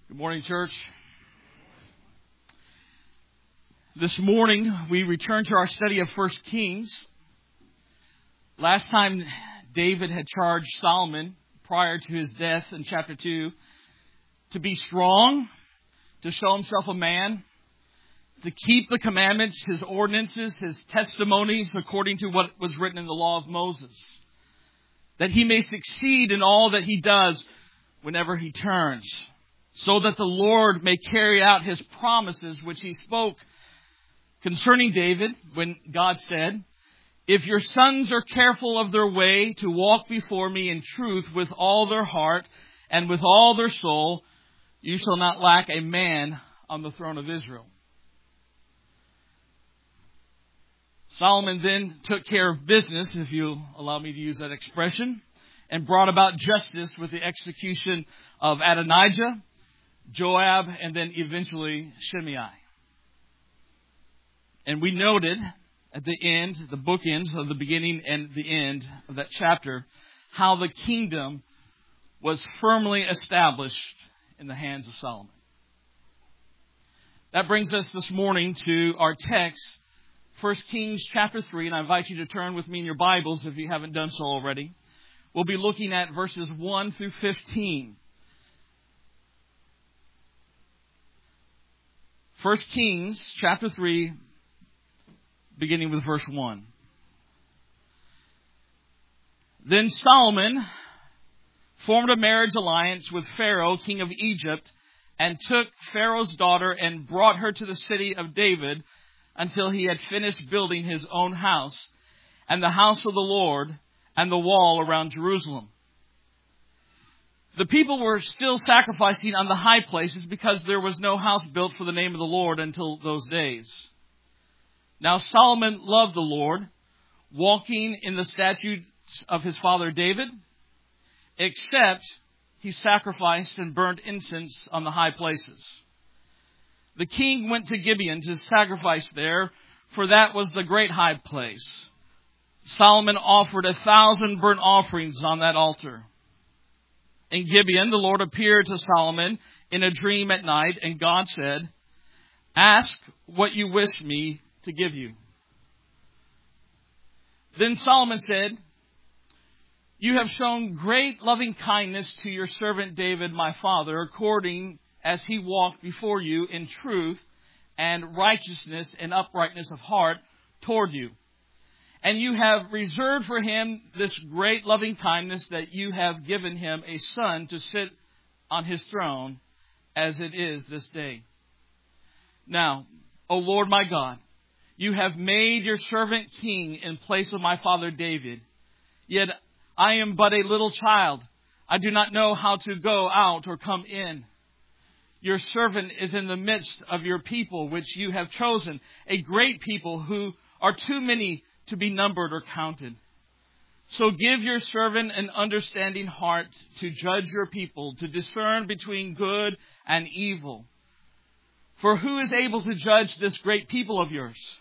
Good morning, church. This morning, we return to our study of 1 Kings. Last time, David had charged Solomon, prior to his death in chapter 2, to be strong, to show himself a man, to keep the commandments, his ordinances, his testimonies, according to what was written in the law of Moses, that he may succeed in all that he does whenever he turns, so that the Lord may carry out his promises which he spoke concerning David when God said, "If your sons are careful of their way to walk before me in truth with all their heart and with all their soul, you shall not lack a man on the throne of Israel." Solomon then took care of business, if you'll allow me to use that expression, and brought about justice with the execution of Adonijah, Joab, and then eventually Shimei. And we noted at the end, the bookends of the beginning and the end of that chapter, how the kingdom was firmly established in the hands of Solomon. That brings us this morning to our text, 1 Kings chapter 3, and I invite you to turn with me in your Bibles if you haven't done so already. We'll be looking at verses 1 through 15. 1 Kings chapter 3, beginning with verse 1. Then Solomon formed a marriage alliance with Pharaoh, king of Egypt, and took Pharaoh's daughter and brought her to the city of David until he had finished building his own house and the house of the Lord and the wall around Jerusalem. The people were still sacrificing on the high places because there was no house built for the name of the Lord until those days. Now Solomon loved the Lord, walking in the statutes of his father David, except he sacrificed and burned incense on the high places. The king went to Gibeon to sacrifice there, for that was the great high place. Solomon offered 1,000 burnt offerings on that altar. In Gibeon, the Lord appeared to Solomon in a dream at night, and God said, "Ask what you wish me to give you." Then Solomon said, "You have shown great loving kindness to your servant David, my father, according as he walked before you in truth and righteousness and uprightness of heart toward you. And you have reserved for him this great loving kindness that you have given him a son to sit on his throne as it is this day. Now, O Lord my God, you have made your servant king in place of my father David. Yet I am but a little child. I do not know how to go out or come in. Your servant is in the midst of your people, which you have chosen, a great people who are too many to be numbered or counted. So give your servant an understanding heart to judge your people, to discern between good and evil. For who is able to judge this great people of yours?"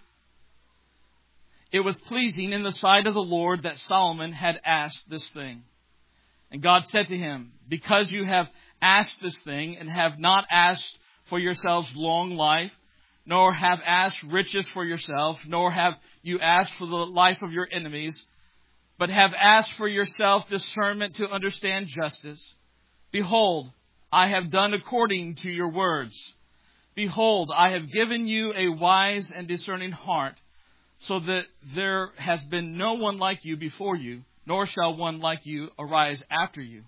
It was pleasing in the sight of the Lord that Solomon had asked this thing. And God said to him, "Because you have asked this thing and have not asked for yourselves long life, nor have asked riches for yourself, nor have you asked for the life of your enemies, but have asked for yourself discernment to understand justice. Behold, I have done according to your words. Behold, I have given you a wise and discerning heart, so that there has been no one like you before you, nor shall one like you arise after you.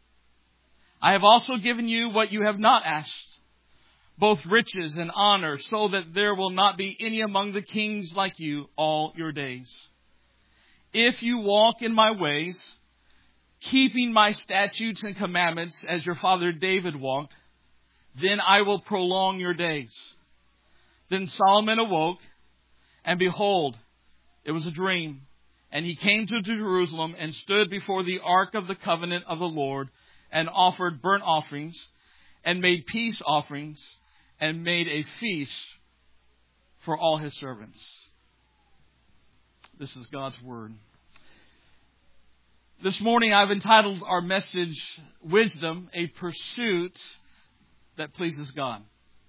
I have also given you what you have not asked, both riches and honor, so that there will not be any among the kings like you all your days. If you walk in my ways, keeping my statutes and commandments as your father David walked, then I will prolong your days." Then Solomon awoke, and behold, it was a dream. And he came to Jerusalem and stood before the ark of the covenant of the Lord, and offered burnt offerings, and made peace offerings, and made a feast for all his servants. This is God's Word. This morning I've entitled our message, "Wisdom, a Pursuit that pleases God.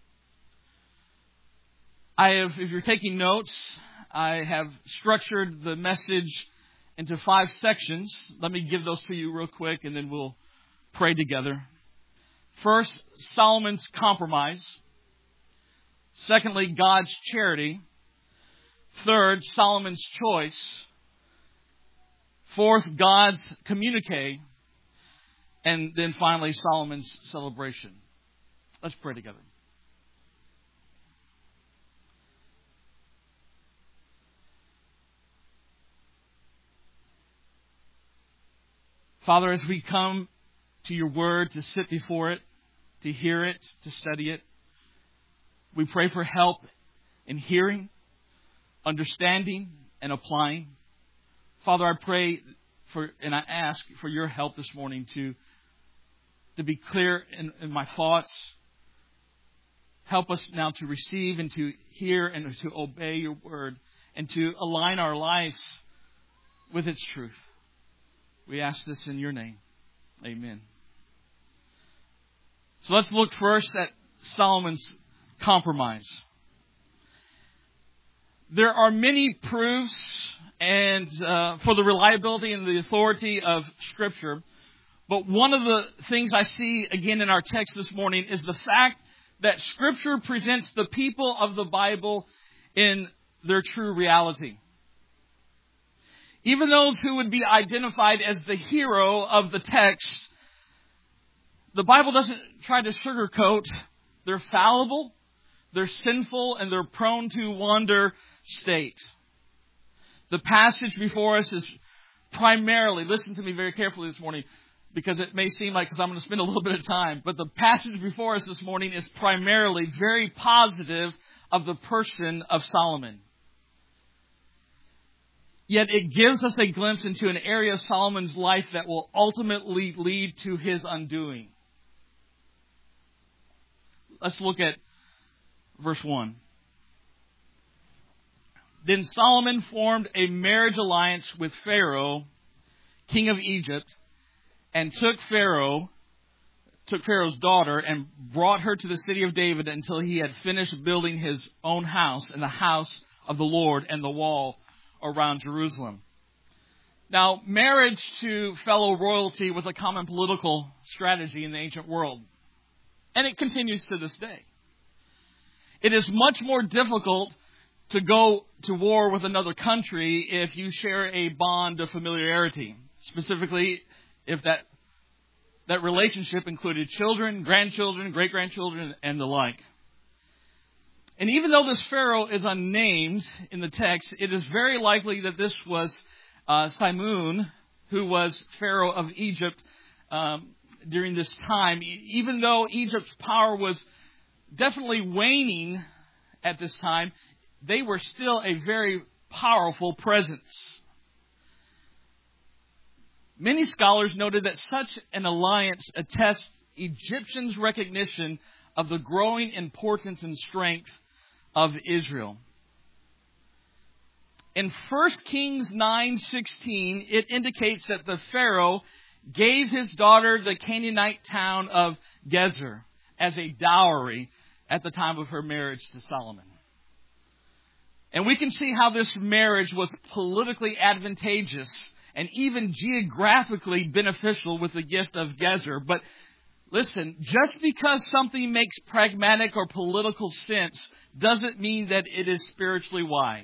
If you're taking notes, I have structured the message into 5 sections. Let me give those to you real quick, and then we'll pray together. First, Solomon's compromise. Secondly, God's charity. Third, Solomon's choice. Fourth, God's communique. And then finally, Solomon's celebration. Let's pray together. Father, as we come to your word to sit before it, to hear it, to study it, we pray for help in hearing, understanding, and applying. Father, I pray and I ask for your help this morning to be clear in my thoughts. Help us now to receive and to hear and to obey your word and to align our lives with its truth. We ask this in your name. Amen. So let's look first at Solomon's compromise. There are many proofs and for the reliability and the authority of Scripture. But one of the things I see again in our text this morning is the fact that Scripture presents the people of the Bible in their true reality. Even those who would be identified as the hero of the text, the Bible doesn't try to sugarcoat. They're fallible, they're sinful, and they're prone to wander state. The passage before us is primarily, listen to me very carefully this morning, because it may seem like, because I'm going to spend a little bit of time, but the passage before us this morning is primarily very positive of the person of Solomon. Yet it gives us a glimpse into an area of Solomon's life that will ultimately lead to his undoing. Let's look at verse 1. Then Solomon formed a marriage alliance with Pharaoh, king of Egypt, and took Pharaoh's daughter and brought her to the city of David until he had finished building his own house and the house of the Lord and the wall around Jerusalem. Now, marriage to fellow royalty was a common political strategy in the ancient world, and it continues to this day. It is much more difficult to go to war with another country if you share a bond of familiarity, specifically if that relationship included children, grandchildren, great-grandchildren, and the like. And even though this Pharaoh is unnamed in the text, it is very likely that this was Simeon, who was Pharaoh of Egypt during this time. Even though Egypt's power was definitely waning at this time, they were still a very powerful presence. Many scholars noted that such an alliance attests Egyptians' recognition of the growing importance and strength of Israel. In 1 Kings 9:16, it indicates that the Pharaoh gave his daughter the Canaanite town of Gezer as a dowry at the time of her marriage to Solomon. And we can see how this marriage was politically advantageous and even geographically beneficial with the gift of Gezer. But listen, just because something makes pragmatic or political sense doesn't mean that it is spiritually wise.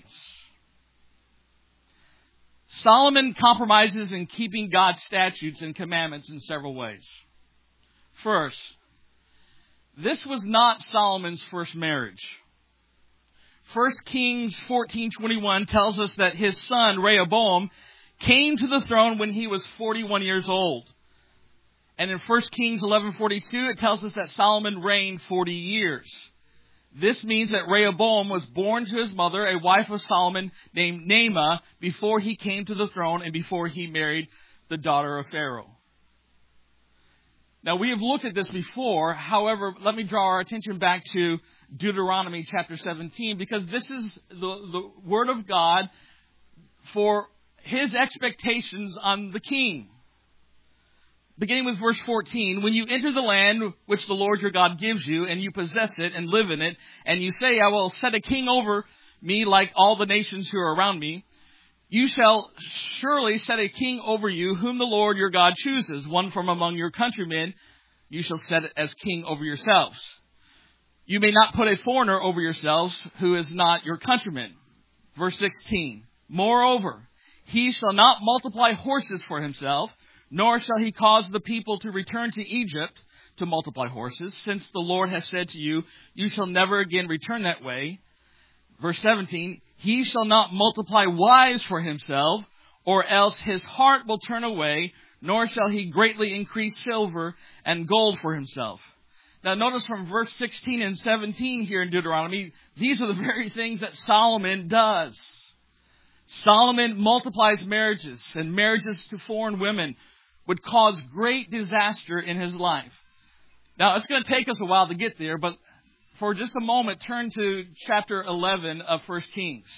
Solomon compromises in keeping God's statutes and commandments in several ways. First, this was not Solomon's first marriage. 1 Kings 14:21 tells us that his son Rehoboam came to the throne when he was 41 years old. And in 1 Kings 11:42, it tells us that Solomon reigned 40 years. This means that Rehoboam was born to his mother, a wife of Solomon named Naamah, before he came to the throne and before he married the daughter of Pharaoh. Now, we have looked at this before. However, let me draw our attention back to Deuteronomy chapter 17, because this is the word of God for his expectations on the king. beginning with verse 14, when you enter the land which the Lord your God gives you, and you possess it and live in it, and you say, I will set a king over me like all the nations who are around me, you shall surely set a king over you, whom the Lord your God chooses, one from among your countrymen. You shall set it as king over yourselves. You may not put a foreigner over yourselves who is not your countryman. Verse 16, moreover, he shall not multiply horses for himself, nor shall he cause the people to return to Egypt to multiply horses, since the Lord has said to you, you shall never again return that way. Verse 17, he shall not multiply wives for himself, or else his heart will turn away, nor shall he greatly increase silver and gold for himself. Now notice from verse 16 and 17 here in Deuteronomy, these are the very things that Solomon does. Solomon multiplies marriages, and marriages to foreign women would cause great disaster in his life. Now it's going to take us a while to get there, but for just a moment, turn to chapter 11 of 1 Kings.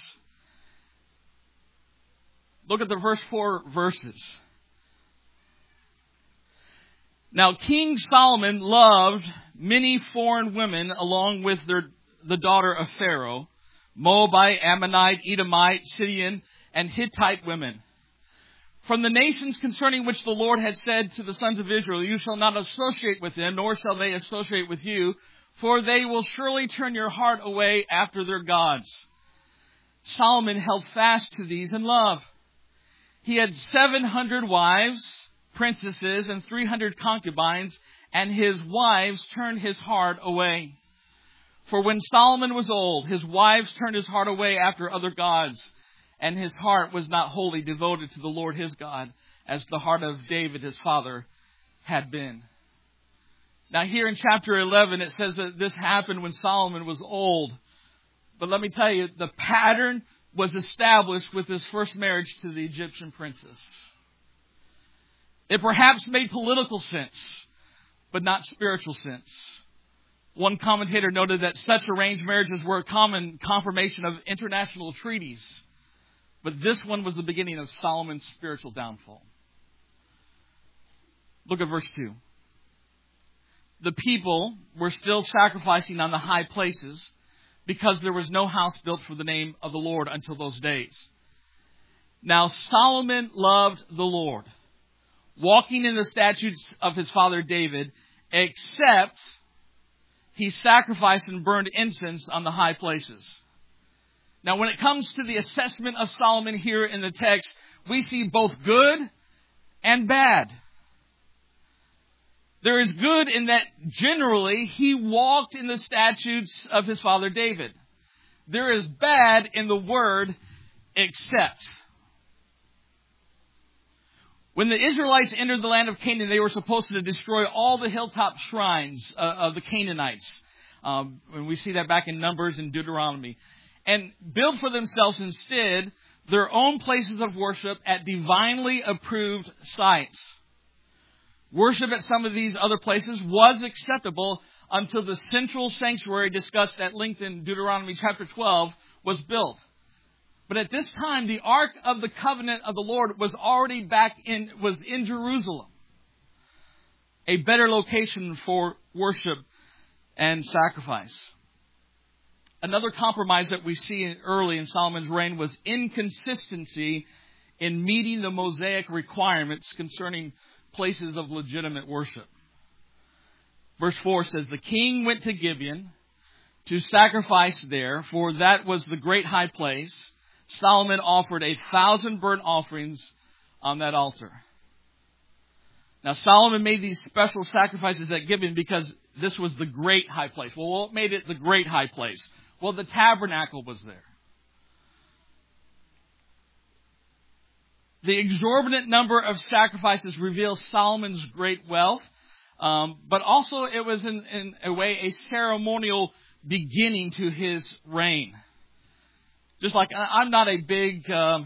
Look at the first 4 verses. Now, King Solomon loved many foreign women along with the daughter of Pharaoh, Moabite, Ammonite, Edomite, Sidonian, and Hittite women. From the nations concerning which the Lord had said to the sons of Israel, you shall not associate with them, nor shall they associate with you, for they will surely turn your heart away after their gods. Solomon held fast to these in love. He had 700 wives, princesses, and 300 concubines, and his wives turned his heart away. For when Solomon was old, his wives turned his heart away after other gods, and his heart was not wholly devoted to the Lord his God, as the heart of David his father had been. Now here in chapter 11, it says that this happened when Solomon was old. But let me tell you, the pattern was established with his first marriage to the Egyptian princess. It perhaps made political sense, but not spiritual sense. One commentator noted that such arranged marriages were a common confirmation of international treaties. But this one was the beginning of Solomon's spiritual downfall. Look at verse 2. The people were still sacrificing on the high places because there was no house built for the name of the Lord until those days. Now Solomon loved the Lord, walking in the statutes of his father David, except he sacrificed and burned incense on the high places. Now when it comes to the assessment of Solomon here in the text, we see both good and bad. There is good in that generally he walked in the statutes of his father David. There is bad in the word except. When the Israelites entered the land of Canaan, they were supposed to destroy all the hilltop shrines of the Canaanites. And we see that back in Numbers and Deuteronomy. And build for themselves instead their own places of worship at divinely approved sites. Worship at some of these other places was acceptable until the central sanctuary discussed at length in Deuteronomy chapter 12 was built. But at this time, the Ark of the Covenant of the Lord was already was in Jerusalem, a better location for worship and sacrifice. Another compromise that we see early in Solomon's reign was inconsistency in meeting the Mosaic requirements concerning places of legitimate worship. Verse 4 says, the king went to Gibeon to sacrifice there, for that was the great high place. Solomon offered 1,000 burnt offerings on that altar. Now Solomon made these special sacrifices at Gibeon because this was the great high place. Well, what made it the great high place? Well, the tabernacle was there. The exorbitant number of sacrifices reveals Solomon's great wealth, but also it was in a way a ceremonial beginning to his reign. Just like I'm not a big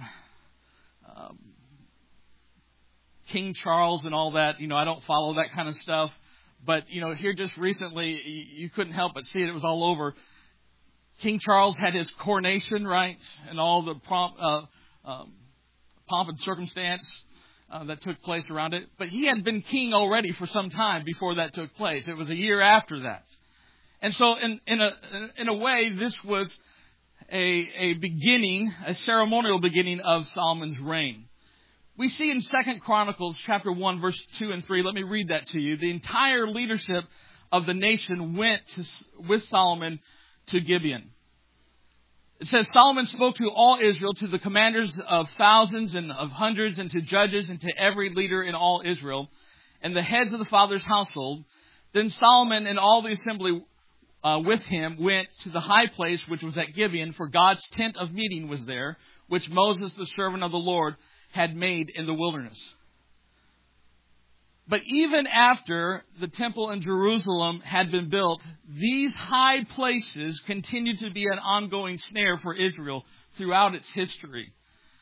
King Charles and all that, I don't follow that kind of stuff. But, here just recently, you couldn't help but see it. It was all over. King Charles had his coronation, right? And all the pomp and circumstance. that took place around it. But he had been king already for some time before that took place. It was a year after that. And so in a way, this was a beginning, a ceremonial beginning of Solomon's reign. We see in 2 Chronicles chapter 1, verse 2 and 3, let me read that to you. The entire leadership of the nation went with Solomon to Gibeon. It says, Solomon spoke to all Israel, to the commanders of thousands and of hundreds, and to judges, and to every leader in all Israel, and the heads of the father's household. Then Solomon and all the assembly with him went to the high place which was at Gibeon, for God's tent of meeting was there, which Moses, the servant of the Lord, had made in the wilderness. But even after the temple in Jerusalem had been built, these high places continued to be an ongoing snare for Israel throughout its history.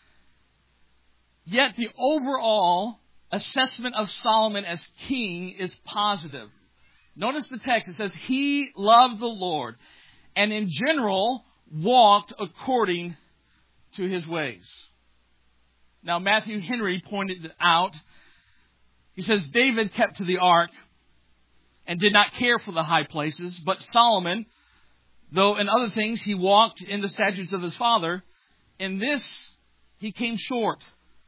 Yet the overall assessment of Solomon as king is positive. Notice the text. It says, he loved the Lord and in general walked according to his ways. Now, Matthew Henry pointed out, he says, David kept to the ark and did not care for the high places, but Solomon, though in other things he walked in the statutes of his father, in this he came short.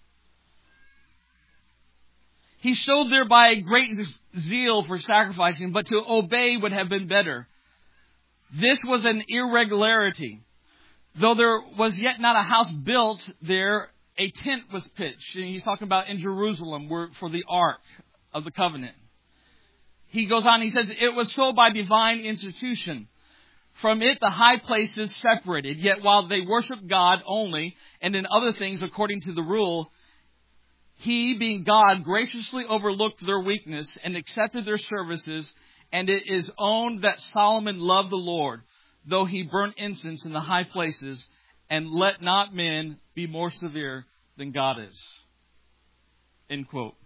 He showed thereby a great zeal for sacrificing, but to obey would have been better. This was an irregularity. Though there was yet not a house built there, a tent was pitched. And he's talking about in Jerusalem for the Ark of the Covenant. He goes on, he says, it was so by divine institution. From it the high places separated, yet while they worshiped God only, and in other things according to the rule, he, being God, graciously overlooked their weakness and accepted their services, and it is owned that Solomon loved the Lord, though he burnt incense in the high places, and let not men be more severe than God is. End quote.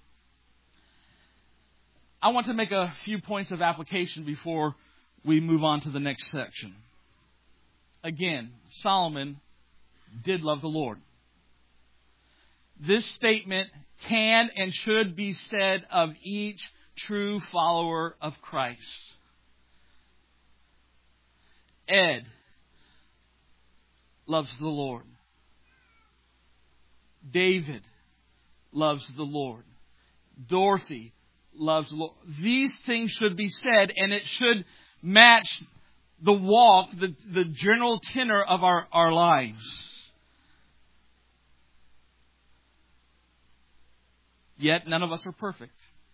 I want to make a few points of application before we move on to the next section. Again, Solomon did love the Lord. This statement can and should be said of each true follower of Christ. Ed loves the Lord. David loves the Lord. Dorothy loves the Lord. These things should be said, and it should match the walk, the general tenor of our lives. Yet none of us are perfect.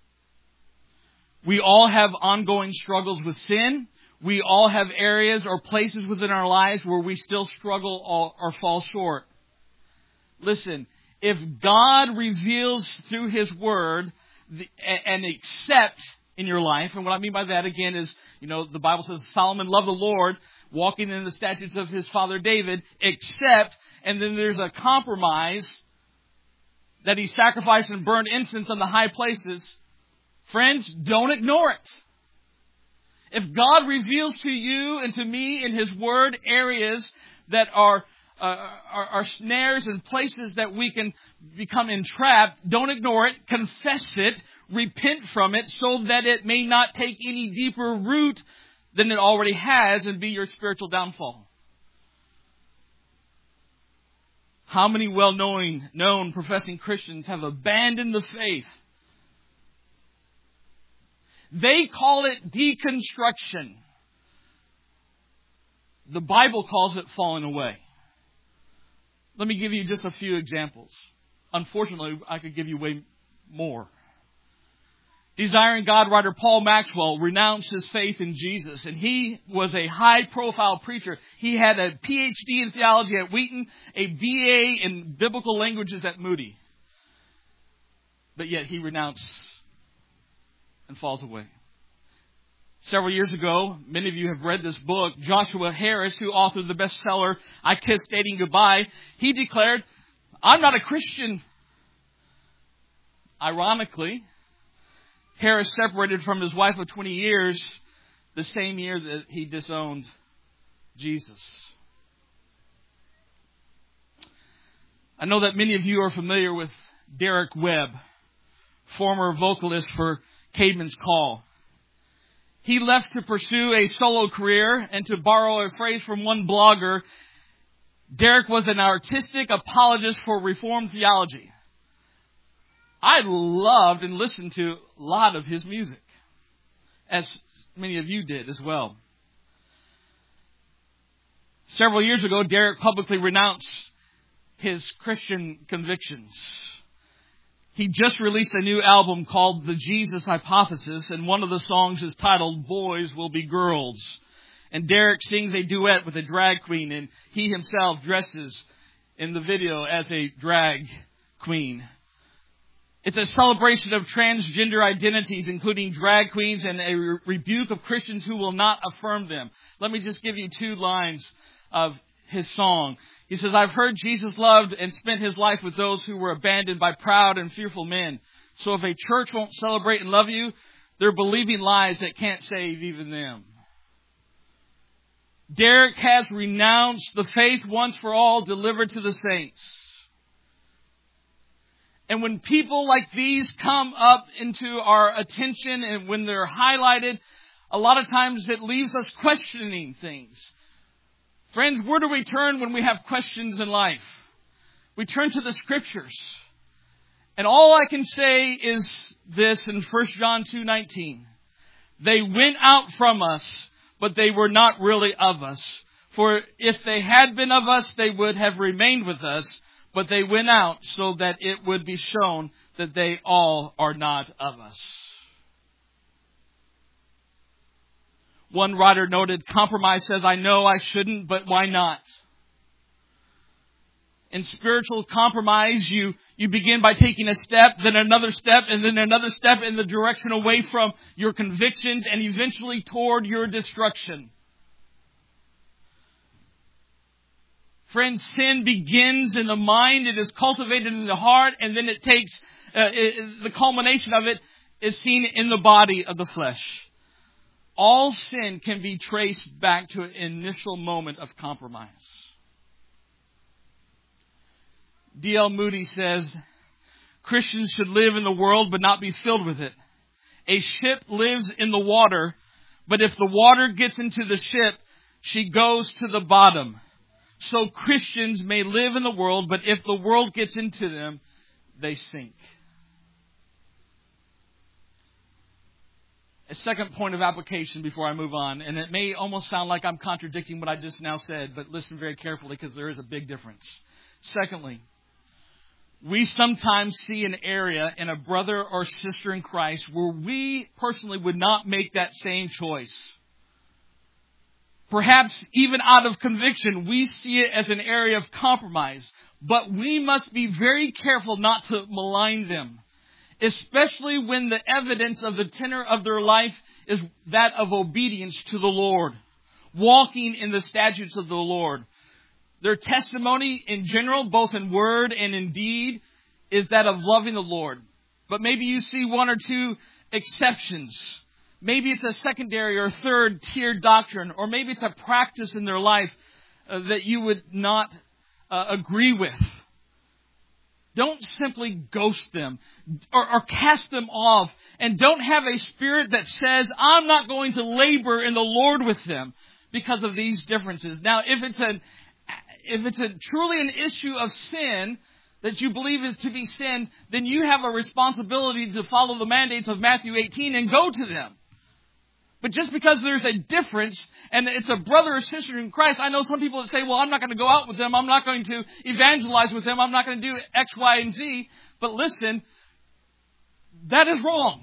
We all have ongoing struggles with sin. We all have areas or places within our lives where we still struggle or fall short. Listen, if God reveals through His Word and accept in your life, and what I mean by that again is, the Bible says Solomon loved the Lord, walking in the statutes of his father David, except, and then there's a compromise that he sacrificed and burned incense on the high places. Friends, don't ignore it. If God reveals to you and to me in His Word areas that are snares and places that we can become entrapped, don't ignore it. Confess it. Repent from it so that it may not take any deeper root than it already has and be your spiritual downfall. How many known professing Christians have abandoned the faith? They call it deconstruction. The Bible calls it falling away. Let me give you just a few examples. Unfortunately, I could give you way more. Desiring God writer Paul Maxwell renounced his faith in Jesus, and he was a high-profile preacher. He had a PhD in theology at Wheaton, a BA in biblical languages at Moody. But yet he renounced and falls away. Several years ago, many of you have read this book, Joshua Harris, who authored the bestseller, I Kissed Dating Goodbye, he declared, I'm not a Christian. Ironically, Harris separated from his wife of 20 years the same year that he disowned Jesus. I know that many of you are familiar with Derek Webb. former vocalist for Caedmon's Call. He left to pursue a solo career, and to borrow a phrase from one blogger, Derek was an artistic apologist for Reformed theology. I loved and listened to a lot of his music, as many of you did as well. Several years ago, Derek publicly renounced his Christian convictions. He just released a new album called The Jesus Hypothesis, and one of the songs is titled Boys Will Be Girls. And Derek sings a duet with a drag queen, and he himself dresses in the video as a drag queen. It's a celebration of transgender identities, including drag queens, and a rebuke of Christians who will not affirm them. Let me just give you 2 lines of his song. He says, I've heard Jesus loved and spent his life with those who were abandoned by proud and fearful men. So if a church won't celebrate and love you, they're believing lies that can't save even them. Derek has renounced the faith once for all delivered to the saints. And when people like these come up into our attention and when they're highlighted, a lot of times it leaves us questioning things. Friends, where do we turn when we have questions in life? We turn to the Scriptures. And all I can say is this in 1 John 2:19. They went out from us, but they were not really of us. For if they had been of us, they would have remained with us. But they went out so that it would be shown that they all are not of us. One writer noted, compromise says, I know I shouldn't, but why not? In spiritual compromise, you begin by taking a step, then another step, and then another step in the direction away from your convictions and eventually toward your destruction. Friends, sin begins in the mind, it is cultivated in the heart, and then it takes, the culmination of it is seen in the body of the flesh. All sin can be traced back to an initial moment of compromise. D.L. Moody says, Christians should live in the world but not be filled with it. A ship lives in the water, but if the water gets into the ship, she goes to the bottom. So Christians may live in the world, but if the world gets into them, they sink. A second point of application before I move on, and it may almost sound like I'm contradicting what I just now said, but listen very carefully because there is a big difference. Secondly, we sometimes see an area in a brother or sister in Christ where we personally would not make that same choice. Perhaps even out of conviction, we see it as an area of compromise. But we must be very careful not to malign them, especially when the evidence of the tenor of their life is that of obedience to the Lord, walking in the statutes of the Lord. Their testimony in general, both in word and in deed, is that of loving the Lord. But maybe you see 1 or 2 exceptions. Maybe it's a secondary or third tier doctrine, or maybe it's a practice in their life that you would not agree with. Don't simply ghost them or cast them off, and don't have a spirit that says, I'm not going to labor in the Lord with them because of these differences. Now, if it's truly an issue of sin that you believe is to be sin, then you have a responsibility to follow the mandates of Matthew 18 and go to them. But just because there's a difference and it's a brother or sister in Christ, I know some people that say, well, I'm not going to go out with them. I'm not going to evangelize with them. I'm not going to do X, Y, and Z. But listen, that is wrong.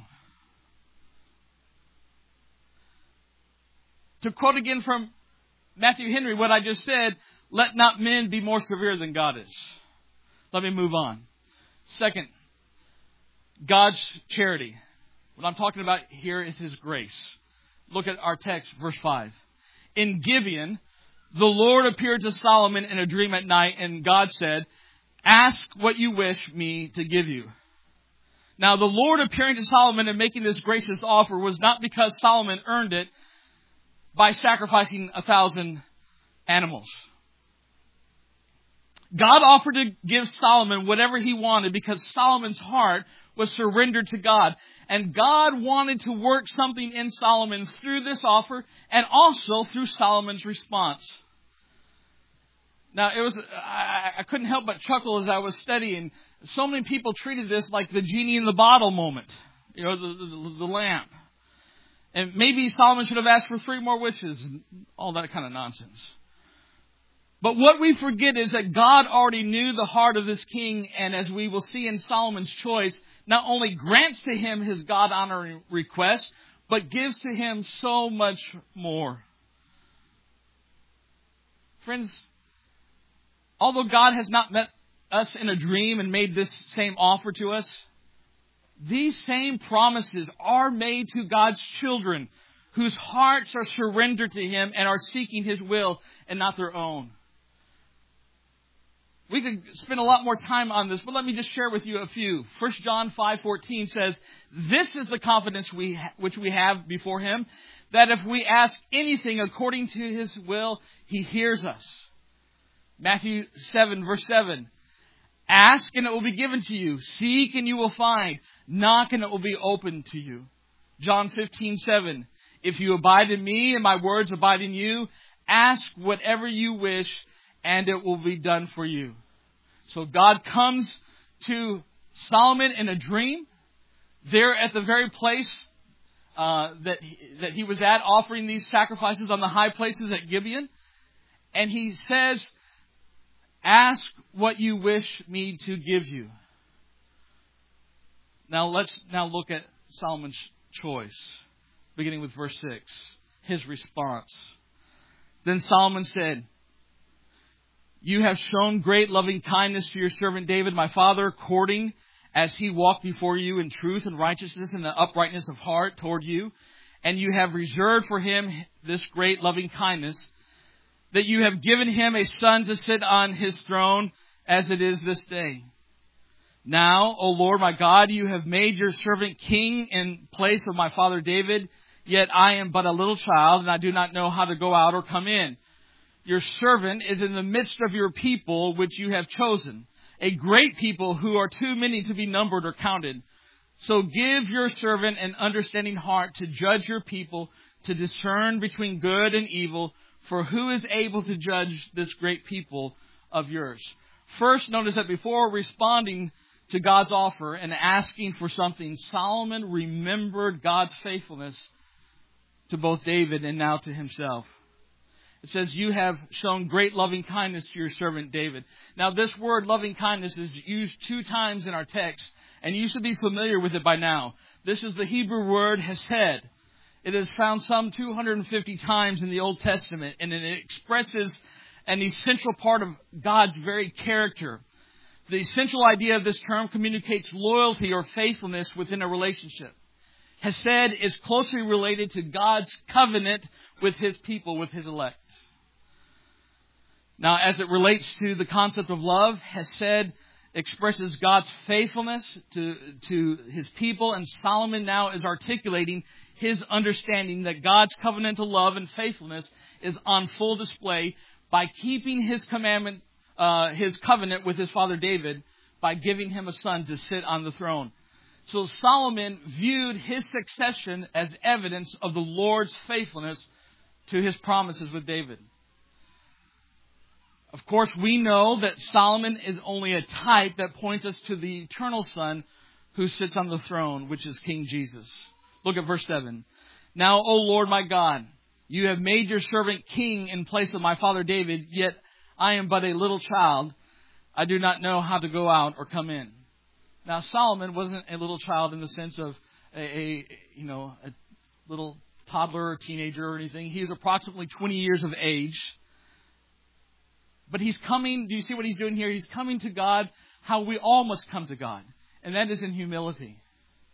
To quote again from Matthew Henry, what I just said, let not men be more severe than God is. Let me move on. Second, God's charity. What I'm talking about here is His grace. Look at our text, verse 5. In Gibeon, the Lord appeared to Solomon in a dream at night, and God said, ask what you wish me to give you. Now, the Lord appearing to Solomon and making this gracious offer was not because Solomon earned it by sacrificing 1,000 animals. God offered to give Solomon whatever he wanted because Solomon's heart was surrendered to God. And God wanted to work something in Solomon through this offer and also through Solomon's response. Now, I couldn't help but chuckle as I was studying. So many people treated this like the genie in the bottle moment, the lamp. And maybe Solomon should have asked for 3 more wishes and all that kind of nonsense. But what we forget is that God already knew the heart of this king, and as we will see in Solomon's choice, not only grants to him his God-honoring request, but gives to him so much more. Friends, although God has not met us in a dream and made this same offer to us, these same promises are made to God's children whose hearts are surrendered to Him and are seeking His will and not their own. We could spend a lot more time on this, but let me just share with you a few. 1 John 5:14 says, "This is the confidence which we have before Him, that if we ask anything according to His will, He hears us." Matthew 7, verse 7, "Ask and it will be given to you. Seek and you will find. Knock and it will be opened to you." John 15:7, "If you abide in me and my words abide in you, ask whatever you wish and it will be done for you." So God comes to Solomon in a dream, there at the very place that he was at, offering these sacrifices on the high places at Gibeon. And He says, "Ask what you wish me to give you." Now let's look at Solomon's choice, beginning with verse 6, his response. Then Solomon said, "You have shown great loving kindness to your servant David, my father, according as he walked before you in truth and righteousness and the uprightness of heart toward you. And you have reserved for him this great loving kindness, that you have given him a son to sit on his throne as it is this day. Now, O Lord my God, you have made your servant king in place of my father David, yet I am but a little child, and I do not know how to go out or come in. Your servant is in the midst of your people, which you have chosen, a great people who are too many to be numbered or counted. So give your servant an understanding heart to judge your people, to discern between good and evil, for who is able to judge this great people of yours?" First, notice that before responding to God's offer and asking for something, Solomon remembered God's faithfulness to both David and now to himself. It says, "You have shown great loving kindness to your servant David." Now, this word loving kindness is used 2 times in our text, and you should be familiar with it by now. This is the Hebrew word hesed. It is found some 250 times in the Old Testament, and it expresses an essential part of God's very character. The essential idea of this term communicates loyalty or faithfulness within a relationship. Hesed is closely related to God's covenant with His people, with His elect. Now, as it relates to the concept of love, Hesed expresses God's faithfulness to His people, and Solomon now is articulating his understanding that God's covenantal love and faithfulness is on full display by keeping His commandment, His covenant with his father David, by giving him a son to sit on the throne. So Solomon viewed his succession as evidence of the Lord's faithfulness to His promises with David. Of course, we know that Solomon is only a type that points us to the eternal Son who sits on the throne, which is King Jesus. Look at verse 7. "Now, O Lord my God, you have made your servant king in place of my father David, yet I am but a little child. I do not know how to go out or come in." Now, Solomon wasn't a little child in the sense of a little toddler or teenager or anything. He was approximately 20 years of age. But he's coming, do you see what he's doing here? He's coming to God how we all must come to God, and that is in humility.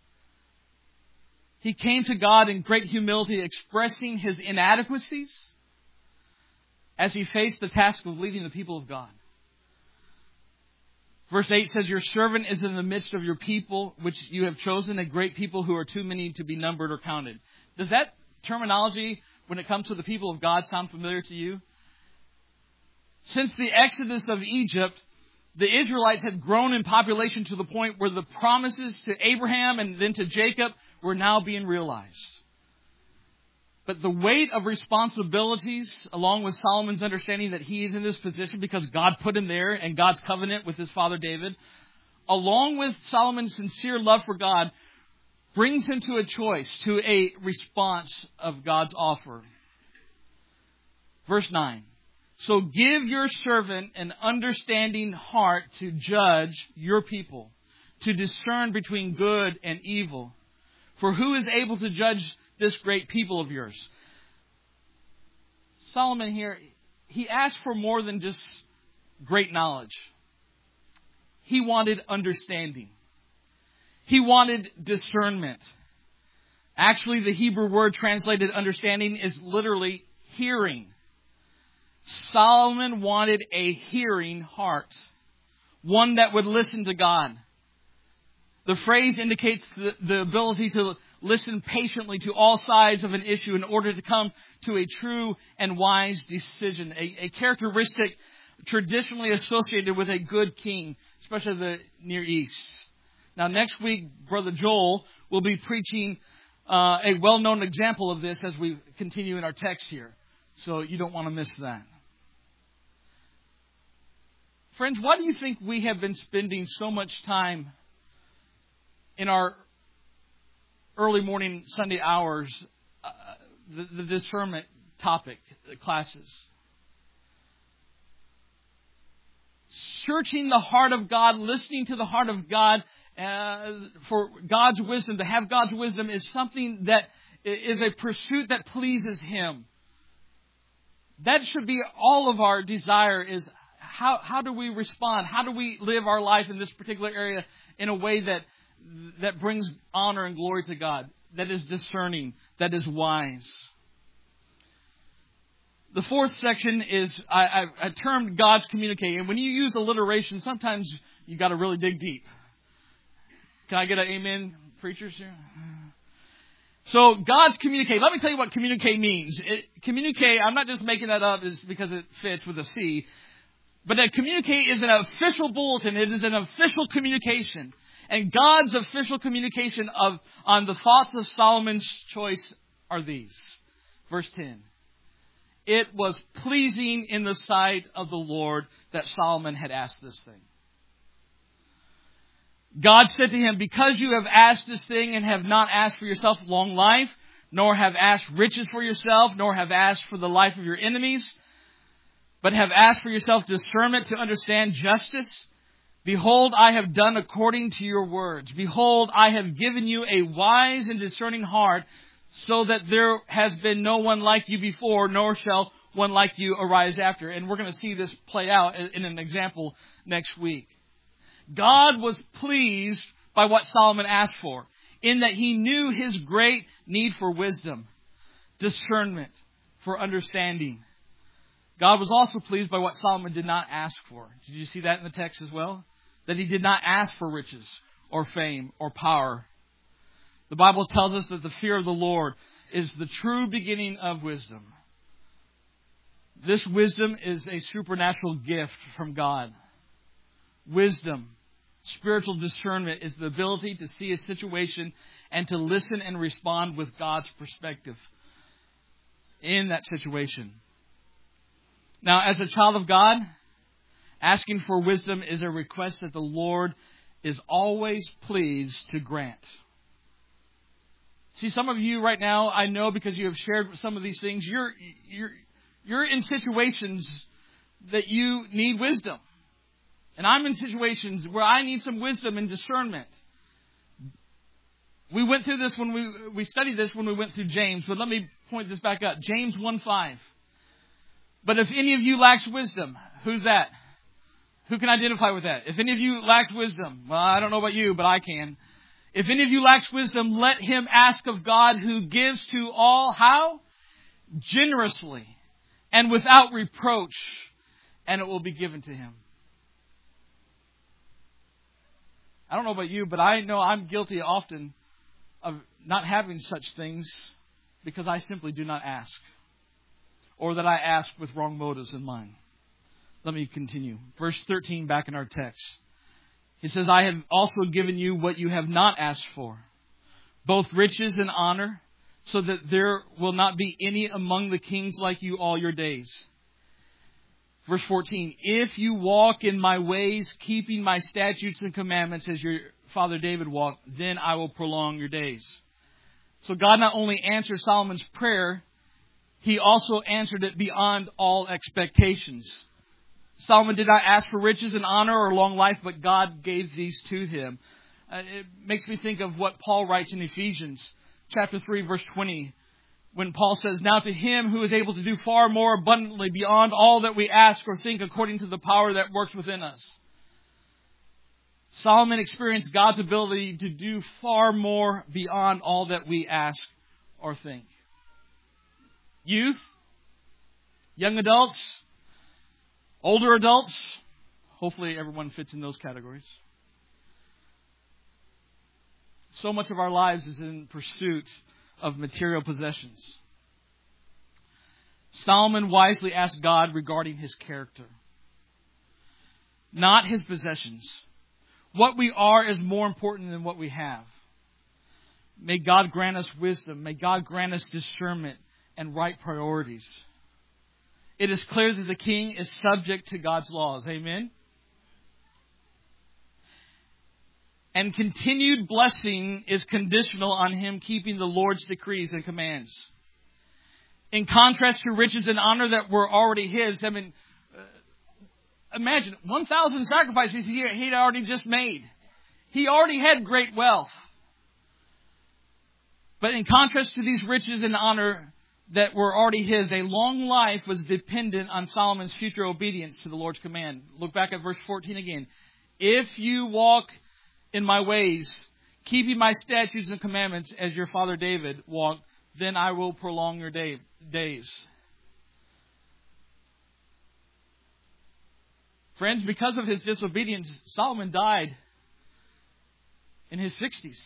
He came to God in great humility, expressing his inadequacies as he faced the task of leading the people of God. Verse 8 says, "Your servant is in the midst of your people, which you have chosen, a great people who are too many to be numbered or counted." Does that terminology, when it comes to the people of God, sound familiar to you? Since the exodus of Egypt, the Israelites had grown in population to the point where the promises to Abraham and then to Jacob were now being realized. But the weight of responsibilities, along with Solomon's understanding that he is in this position because God put him there and God's covenant with his father David, along with Solomon's sincere love for God, brings him to a choice, to a response of God's offer. Verse 9. So give your servant an understanding heart to judge your people, to discern between good and evil. For who is able to judge this great people of yours? Solomon here, he asked for more than just great knowledge. He wanted understanding. He wanted discernment. Actually, the Hebrew word translated understanding is literally hearing. Solomon wanted a hearing heart, one that would listen to God. The phrase indicates the ability to listen patiently to all sides of an issue in order to come to a true and wise decision, a characteristic traditionally associated with a good king, especially the Near East. Now, next week, Brother Joel will be preaching a well-known example of this as we continue in our text here. So you don't want to miss that. Friends, why do you think we have been spending so much time in our early morning Sunday hours, the discernment topic classes? Searching the heart of God, listening to the heart of God for God's wisdom, to have God's wisdom is something that is a pursuit that pleases Him. That should be all of our desire is how do we respond? How do we live our life in this particular area in a way that brings honor and glory to God, that is discerning, that is wise? The fourth section is, I termed God's communicating. And when you use alliteration, sometimes you got to really dig deep. Can I get an amen, preachers here? So God's communicate. Let me tell you what communicate means. Communicate, I'm not just making that up because it fits with a C. But that communicate is an official bulletin. It is an official communication. And God's official communication on the thoughts of Solomon's choice are these. Verse 10. It was pleasing in the sight of the Lord that Solomon had asked this thing. God said to him, because you have asked this thing and have not asked for yourself long life, nor have asked riches for yourself, nor have asked for the life of your enemies, but have asked for yourself discernment to understand justice, behold, I have done according to your words. Behold, I have given you a wise and discerning heart, so that there has been no one like you before, nor shall one like you arise after. And we're going to see this play out in an example next week. God was pleased by what Solomon asked for, in that he knew his great need for wisdom, discernment, for understanding. God was also pleased by what Solomon did not ask for. Did you see that in the text as well? That he did not ask for riches or fame or power. The Bible tells us that the fear of the Lord is the true beginning of wisdom. This wisdom is a supernatural gift from God. Wisdom, spiritual discernment, is the ability to see a situation and to listen and respond with God's perspective in that situation. Now, as a child of God, asking for wisdom is a request that the Lord is always pleased to grant. See, some of you right now, I know because you have shared some of these things, you're in situations that you need wisdom. And I'm in situations where I need some wisdom and discernment. We went through this when we studied this when we went through James, but let me point this back up. James 1:5. But if any of you lacks wisdom, who's that? Who can identify with that? If any of you lacks wisdom, well, I don't know about you, but I can. If any of you lacks wisdom, let him ask of God, who gives to all, how? Generously and without reproach, and it will be given to him. I don't know about you, but I know I'm guilty often of not having such things because I simply do not ask. Or that I ask with wrong motives in mind. Let me continue. Verse 13 back in our text. He says, I have also given you what you have not asked for, both riches and honor, so that there will not be any among the kings like you all your days. Verse 14, if you walk in my ways, keeping my statutes and commandments as your father David walked, then I will prolong your days. So God not only answered Solomon's prayer, He also answered it beyond all expectations. Solomon did not ask for riches and honor or long life, but God gave these to him. It makes me think of what Paul writes in Ephesians chapter 3, verse 20, when Paul says, now to Him who is able to do far more abundantly beyond all that we ask or think according to the power that works within us. Solomon experienced God's ability to do far more beyond all that we ask or think. Youth, young adults, older adults, hopefully everyone fits in those categories. So much of our lives is in pursuit of material possessions. Solomon wisely asked God regarding his character, not his possessions. What we are is more important than what we have. May God grant us wisdom. May God grant us discernment and right priorities. It is clear that the king is subject to God's laws. Amen? And continued blessing is conditional on him keeping the Lord's decrees and commands. In contrast to riches and honor that were already his, imagine 1,000 sacrifices he'd already just made. He already had great wealth. But in contrast to these riches and honor that were already his, a long life was dependent on Solomon's future obedience to the Lord's command. Look back at verse 14 again. If you walk in my ways, keeping my statutes and commandments as your father David walked, then I will prolong your days. Friends, because of his disobedience, Solomon died in his 60s.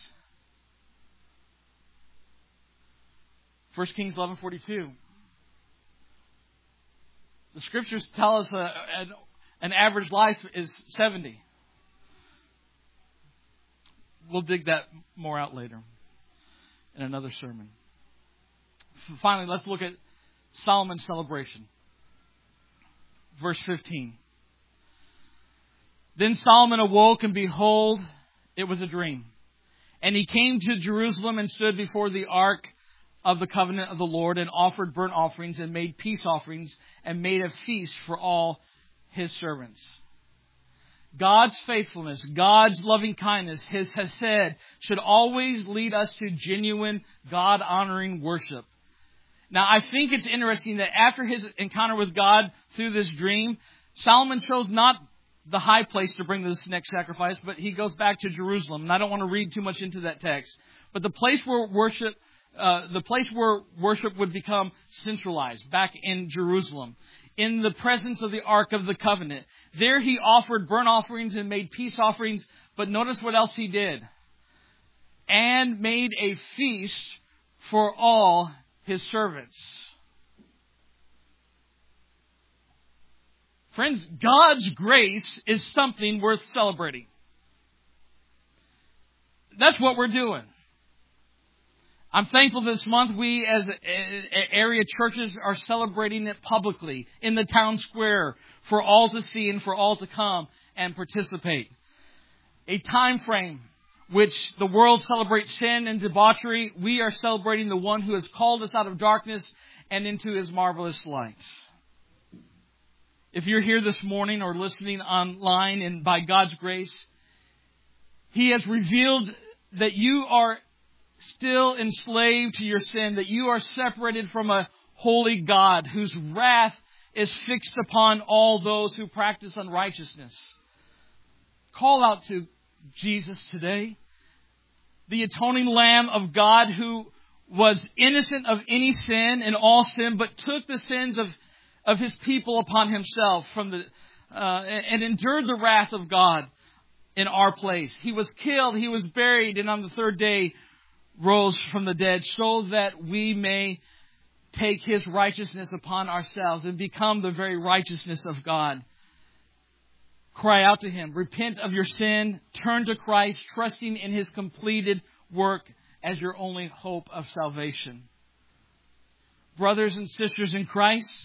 1 Kings 11:42. The scriptures tell us an average life is 70. We'll dig that more out later in another sermon. Finally, let's look at Solomon's celebration. Verse 15. Then Solomon awoke, and behold, it was a dream. And he came to Jerusalem and stood before the ark of the covenant of the Lord, and offered burnt offerings and made peace offerings and made a feast for all his servants. God's faithfulness, God's loving kindness, His hesed, should always lead us to genuine God-honoring worship. Now, I think it's interesting that after his encounter with God through this dream, Solomon chose not the high place to bring this next sacrifice, but he goes back to Jerusalem. And I don't want to read too much into that text. But the place where worship would become centralized, back in Jerusalem, in the presence of the Ark of the Covenant. There he offered burnt offerings and made peace offerings, but notice what else he did. And made a feast for all his servants. Friends, God's grace is something worth celebrating. That's what we're doing. I'm thankful this month we as area churches are celebrating it publicly in the town square for all to see and for all to come and participate. A time frame which the world celebrates sin and debauchery, we are celebrating the one who has called us out of darkness and into His marvelous light. If you're here this morning or listening online, and by God's grace, He has revealed that you are still enslaved to your sin, that you are separated from a holy God whose wrath is fixed upon all those who practice unrighteousness. Call out to Jesus today, the atoning Lamb of God who was innocent of any sin and all sin, but took the sins of His people upon Himself and endured the wrath of God in our place. He was killed, He was buried, and on the third day rose from the dead, so that we may take His righteousness upon ourselves and become the very righteousness of God. Cry out to Him. Repent of your sin. Turn to Christ, trusting in His completed work as your only hope of salvation. Brothers and sisters in Christ,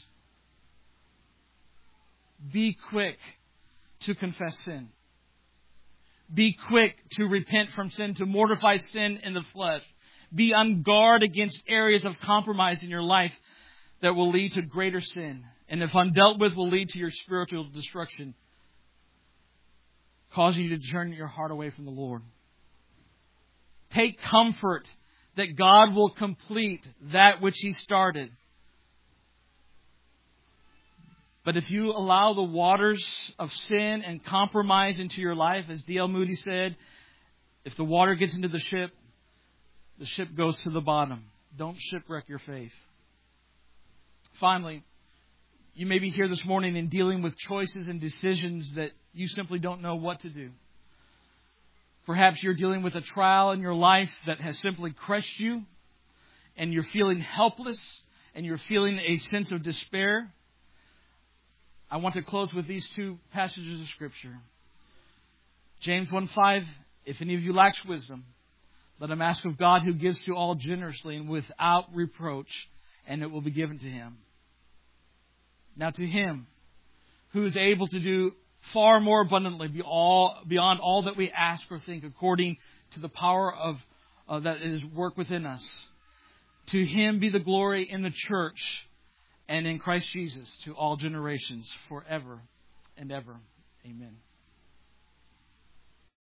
be quick to confess sin. Be quick to repent from sin, to mortify sin in the flesh. Be on guard against areas of compromise in your life that will lead to greater sin, and if undealt with, will lead to your spiritual destruction, causing you to turn your heart away from the Lord. Take comfort that God will complete that which He started. But if you allow the waters of sin and compromise into your life, as D.L. Moody said, if the water gets into the ship goes to the bottom. Don't shipwreck your faith. Finally, you may be here this morning in dealing with choices and decisions that you simply don't know what to do. Perhaps you're dealing with a trial in your life that has simply crushed you, and you're feeling helpless, and you're feeling a sense of despair. I want to close with these two passages of Scripture. James 1:5, if any of you lacks wisdom, let him ask of God, who gives to all generously and without reproach, and it will be given to him. Now to Him who is able to do far more abundantly beyond all that we ask or think, according to the power of that is work within us. To Him be the glory in the church and in Christ Jesus to all generations, forever and ever. Amen.